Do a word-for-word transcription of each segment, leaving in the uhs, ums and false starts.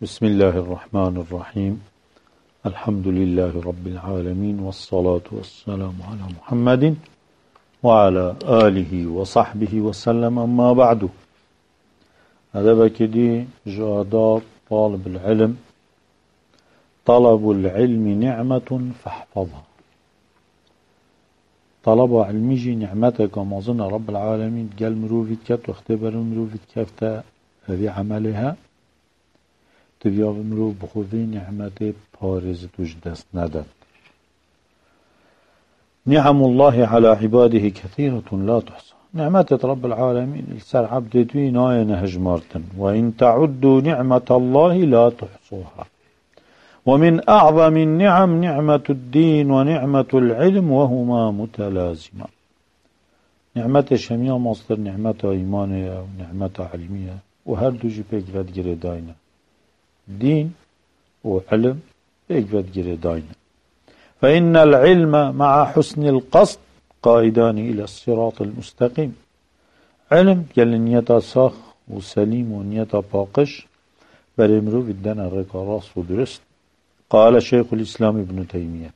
بسم الله الرحمن الرحيم. الحمد لله رب العالمين، والصلاة والسلام على محمد وعلى آله وصحبه وسلم. أما بعد، هذا بكدي جادات طالب العلم. طلب العلم نعمة فاحفظها. طلب علمي نعمتك ومظن رب العالمين قال مروفيت كت واختبر مروفيت كفتا هذه عملها تبيا مروف بخوفي نعمتي بارز توش دست ندن. نعم الله على عباده كثيرة لا تحصى. نعمة رب العالمين السر عبد دوين آية نهج مارتن، وإن تعدوا نعمة الله لا تحصوها. ومن أعظم النعم نعمة الدين ونعمة العلم، وهما متلازمة. نعمة الشمية مصدر نعمة إيمانية ونعمة علمية، وهردو جي بيقفت جريداينة. دين وعلم بيقفت جريداينة. فإن العلم مع حسن القصد قائدان إلى الصراط المستقيم. علم قال نيتا ساخ وسليم ونيتا باقش برمرو بدنا الرقا راس ودرست. قال شيخ الإسلام ابن تيمية: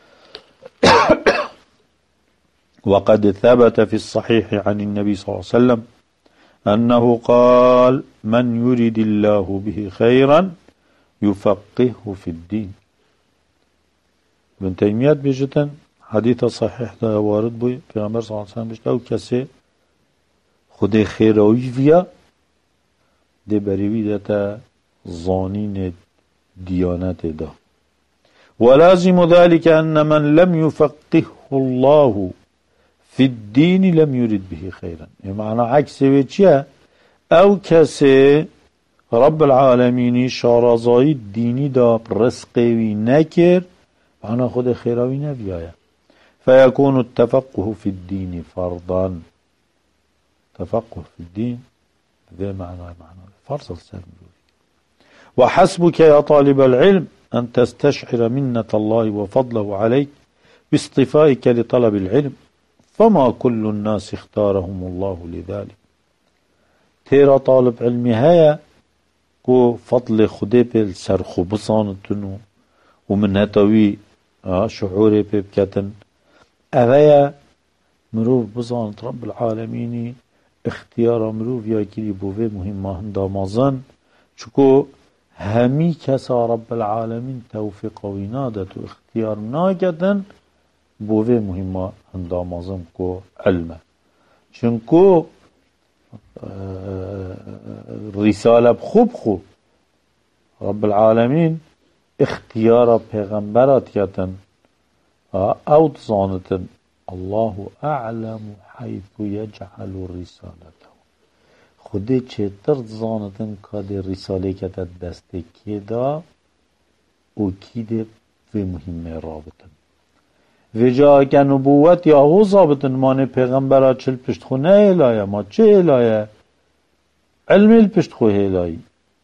وقد ثبت في الصحيح عن النبي صلى الله عليه وسلم أنه قال: من يريد الله به خيرا يفقهه في الدين. ابن تيمية بيجتن حديث صحيح ده وارد بي پیغمبر صلى الله عليه وسلم بيجت او کسی خود خیروی ویا ده بریوی ده تا ظانین دیانت ده. ولازم ذلك أن من لم يفقهه الله في الدين لم يرد به خيرا. يعني عكس وچه او کسی رب العالمين شارزائی دینی دا رزقوی نکر معنى خود خيراوي نبيايا. فيكون التفقه في الدين فرضا. تفقه في الدين ذا معنى معنى فرض السلم. وحسبك يا طالب العلم أن تستشعر منة الله وفضله عليك باصطفائك لطلب العلم، فما كل الناس اختارهم الله لذلك. تيرا طالب علمي هيا كو فضل خده بالسرخو بصانتنو ومن هتوي شعوري بكتن أغايا مروف بزانت رب العالمين اختيار مروف يا كيري بوفي مهمة هندامازن چكو همي كسا رب العالمين توفيق وينادت واختيار ناكتن بوفي مهمة هندامازن كو علمه. چنكو رسالة بخوب خوب رب العالمين اختيار پیغمبرات کتن او تزانتن الله اعلم حيث يجعل رسالته. خودی چطور تزانتن که رساله کتن دسته که دا او کی ده و مهمه رابطن و جا که نبوت یا هو ضابطن مانه پیغمبرات چل پشت خونه الایه ما چه الایه علمی پشت خو الایی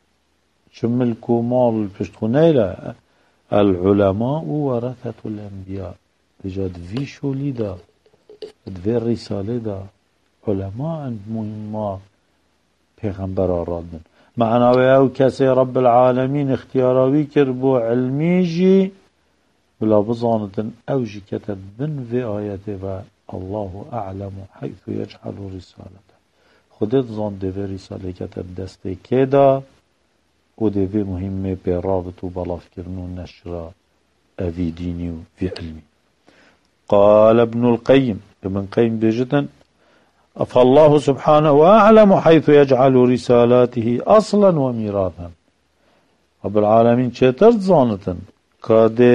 شملكو مال البشتخوني لا. العلماء ورثة الأنبياء. بجد في شولي دا في الرسالة دا علماء عند مهمة پیغمبر آرادن. معناوي او كسي رب العالمين اختياراوي كربو علمي جي بلا بظانتن او جي كتب بن في آياته و الله أعلم حيث يجعل رسالته. خودت ظان دي في رسالة كتب دسته كدا وده في مهمة برابط وبلاف كرنو نشر في ديني وفي علمي. قال ابن القيم ابن القيم بجدا: فالله سبحانه أعلم حيث يجعل رسالاته أصلا وميراثا. رب العالمين چطر زانتن كاده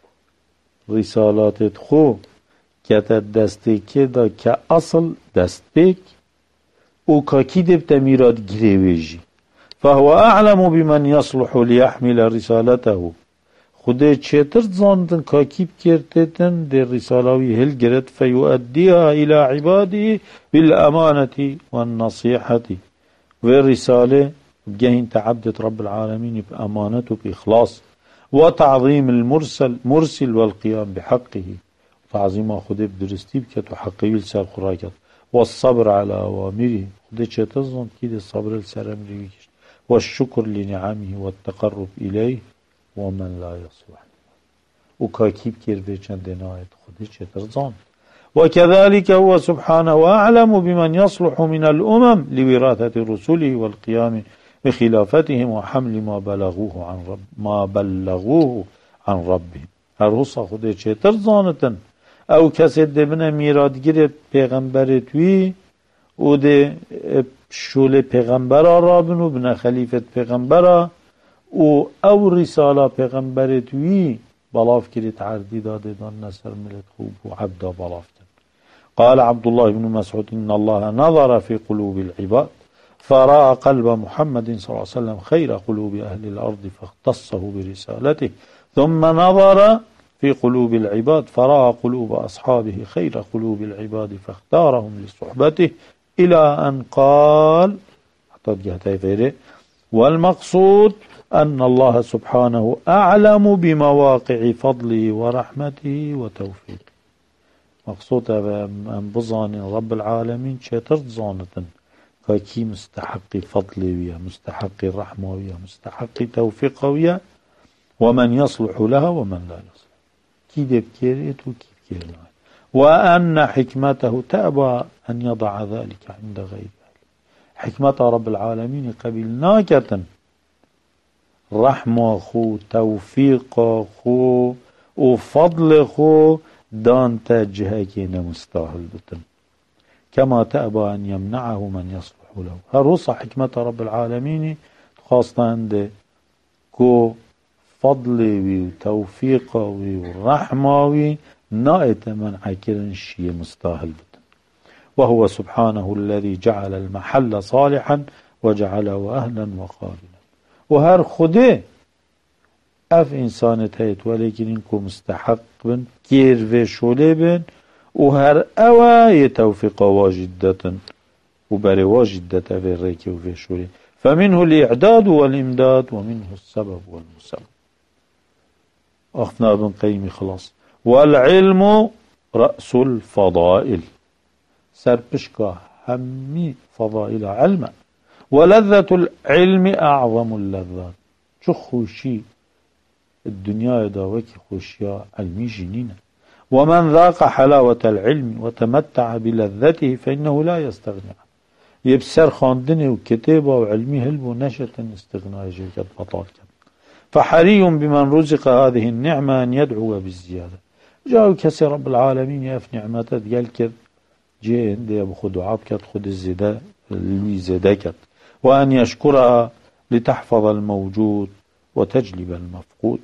رسالات خو كتد دسته كده كأصل دستبك وكاكي دبتا ميراد گريويجي. فهو أعلم بمن يصلح ليحمل رسالته. خده چطر زاندن كاكيب كرتتن دي رسالوي هل جرت فيؤديها إلى عباده بالأمانة والنصيحة. والرسالة بجهن تعبدت رب العالمين بأمانته بإخلاص وتعظيم المرسل مرسل والقيام بحقه. تعظيم خده بدرستي بكت وحقه السر خراكت والصبر على أوامره. خده چطر زاند كده الصبر السر أمره والشكر لنعمه والتقرب إليه ومن لا يصلح وكاكيب كير بيشن دينايت خديش يترزان. وكذلك هو سبحانه أعلم بمن يصلح من الأمم لوراثة رسله والقيام بخلافتهم وحمل ما بلغوه عن رب ما بلغوه عن ربهم. هرهصا خديش يترزانتن او کسی دبنه میرادگیر پیغمبر توی او ده شول پیغمبر را بنو بنا خلیفت پیغمبر او او رساله پیغمبر توی بلاف کری تعردی داده دان نصر ملت خوب و عبدا بلاف کن. قال عبد الله بن مسعود إن الله نظر في قلوب العباد فرأى قلب محمد صلى الله عليه وسلم خير قلوب أهل الأرض فاختصه برسالته ثم نظر في قلوب العباد فرأى قلوب أصحابه خير قلوب العباد فاختارهم لصحبته إلى أن قال والمقصود أن الله سبحانه أعلم بمواقع فضله ورحمته وتوفيقه. مقصود أن بظان رب العالمين شترت ظانة كي مستحق فضله مستحق الرحمة مستحق توفيقه ومن يصلح لها ومن لا يصلح كي بكيرت وكي بكيرت وأن حكمته تأبى أن يضع ذلك عند غيره. حكمة رب العالمين قبلناكة رحمة خو توفيق خو وفضل خو دانت جهكين مستاهل بتن كما تأبى أن يمنعه من يصلح له. هرص حكمة رب العالمين خاصة عند كو فضلي وتوفيقي ورحمة نائت من عكرن شيء مستاهل بتن. وهو سبحانه الذي جعل المحل صالحا وجعله أهلا وقابلا. وهر خده اف انسانت هيت ولكن انكو مستحق بن كير في شولي بن وهر اوا يتوفيق واجدة وبري واجدة في الريكي وفي شولي فمنه الإعداد والإمداد ومنه السبب والمسبب. أخذنا ابن قيم خلاص. والعلم رأس الفضائل سربشكا همي فضائل علما ولذة العلم أعظم اللذات. شو خوشي الدنيا داوك خوشيا علمي جنينة. ومن ذاق حلاوة العلم وتمتع بلذته فإنه لا يستغني عنه. يبسر خاندنه وكتابه وعلمي هلبو نشة استغناء جيكت بطال كم. فحري بمن رزق هذه النعمة أن يدعو بالزيادة. جاءوا كسي رب العالمين يف نعمته قال كد جي عندي أبو خدو عابكت خد الزدا اللي زدكت وأن يشكرها لتحفظ الموجود وتجلب المفقود.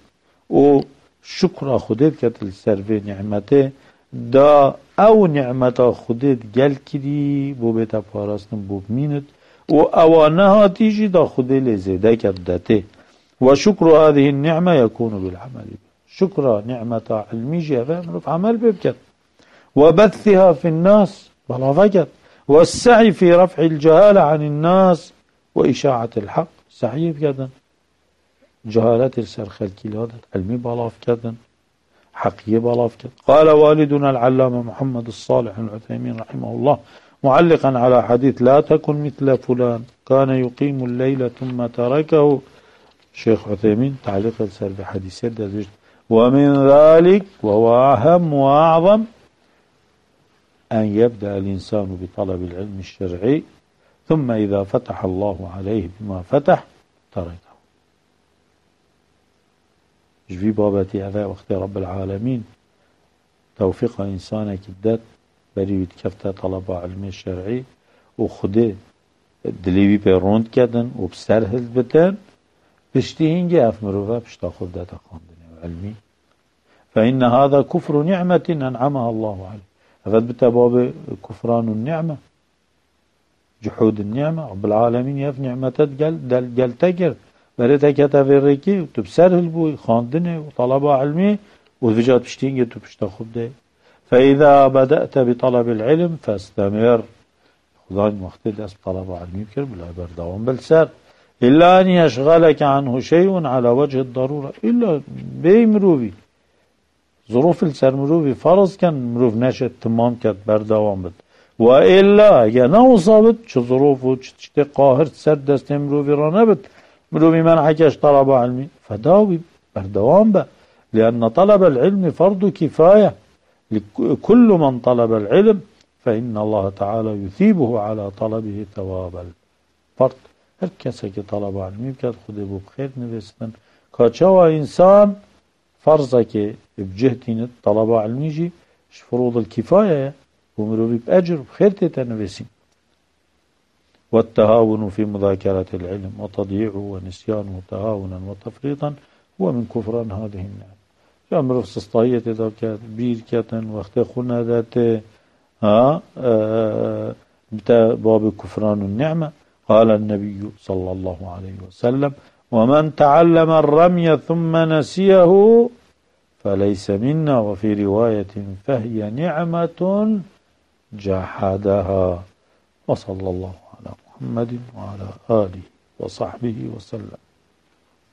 وشكر خديت كت السرفي نعمته دا او نعمته خديت قال كدي بو بيتا فارسن بو بمينت و اوانها تيجي دا خدي لزيدا كدته. وشكر هذه النعمة يكون بالعمل. شكر نعمة علمي جاء في عمل ببكت وبثها في الناس بلا فكت والسعي في رفع الجهالة عن الناس وإشاعة الحق سعي بكذا جهالة السرخ الكيلادة علمي بلاف كذا حقية بلاف كذا. قال والدنا العلامة محمد الصالح العثيمين رحمه الله معلقا على حديث لا تكن مثل فلان كان يقيم الليل ثم تركه. شيخ عثيمين تعليق السر بحديثات دازوج ومن ذلك وهو أهم وأعظم أن يبدأ الإنسان بطلب العلم الشرعي ثم إذا فتح الله عليه بما فتح تركه. جبي بابتي هذا وقت رب العالمين توفيق إنسانك الدات بريد كفتا طلب علم الشرعي وخده دليبي بيروند كدن وبسرهل بتن بشتهينجي أفمروفا بشتاخد داتا خاندني وعلمي فإن هذا كفر نعمة أنعمها الله عليه. هذا بتباب كفران النعمة جحود النعمة. رب العالمين يف نعمتت قال دل قال تجر بريتا كتافيريكي وتبسرهل بوي خاندني وطلب علمي وفجات بشتينجي تبشتاخد ده. فإذا بدأت بطلب العلم فاستمر خذان وقت داس طلب علمي بكر بلا بردوام بالسر إلا أن يشغلك عنه شيء على وجه الضرورة إلا بيمروبي ظروف السر مروبي فرض كان مروف نشد تمام كد بردوام بد وإلا اگه نوصابت چه ظروف و چه قاهر سر دست مروفی را نبت مروفی منحکش طلب علمی فداوي بردوام به لأن طلب العلم فرض كفاية لكل من طلب العلم فإن الله تعالى يثيبه على طلبه ثواب الفرض. هر کسی که طلب علمی بکرد خود بو بخیر نوستن کاچوا انسان فرضه که بجهدين طلب علمی جي فروض الكفاية ومروفي بأجر بخير تتنوسين. والتهاون في مذاكرة العلم وتضييعه ونسيانه تهاونا وتفريطا هو من كفران هذه النعم. جاء مروف سسطاية ذاك بير كتن وقت خنا ذات ها آه بتا باب كفران النعمة. قال النبي صلى الله عليه وسلم ومن تعلم الرمي ثم نسيه فليس منا وفي رواية فهي نعمة جحدها. وصلى الله على محمد وعلى آله وصحبه وسلم.